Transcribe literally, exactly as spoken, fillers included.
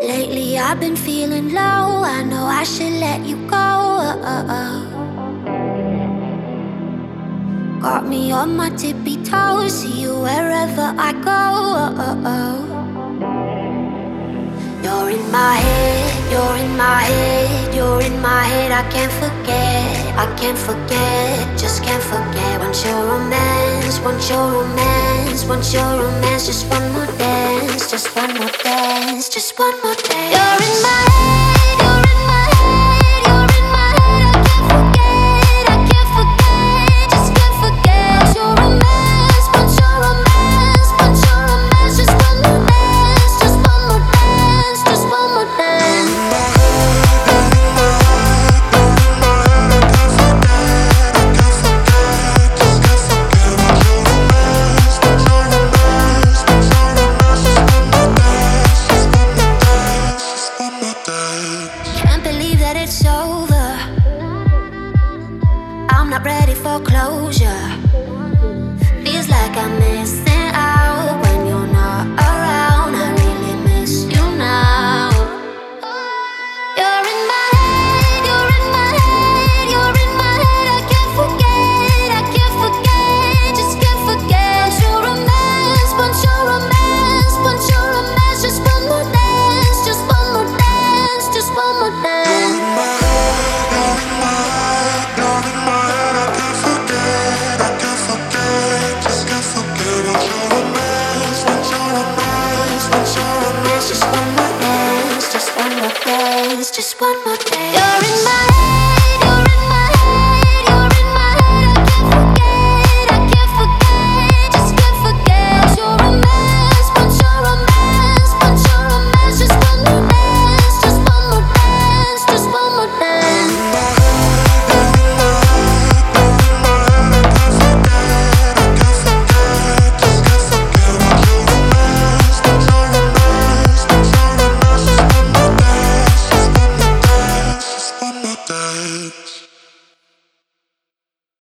Lately I've been feeling low. I know I should let you go. Got me on my tippy toes. See you wherever I go. You're in my head, you're in my head, you're in my head. I can't forget, I can't forget, just can't forget. Want your romance, want your romance, want your romance. Just one more dance, just one more dance, just one more dance. You're in my head, you're in my head, you're in my head. I can't forget, I can't forget, just can't forget. Want your romance, want your romance, want your romance. Just one more dance, just one more dance, just one more dance. Can't believe that it's over. I'm not ready for closure. Feels like I'm missing out when you're not around. I really miss you now. You're in my head, you're in my head, you're in my head. I can't forget, I can't forget, just can't forget. Want your romance, want your romance, want your romance. Just one more dance, just one more dance, just one more dance. Just one more dance, just one more dance. You're in my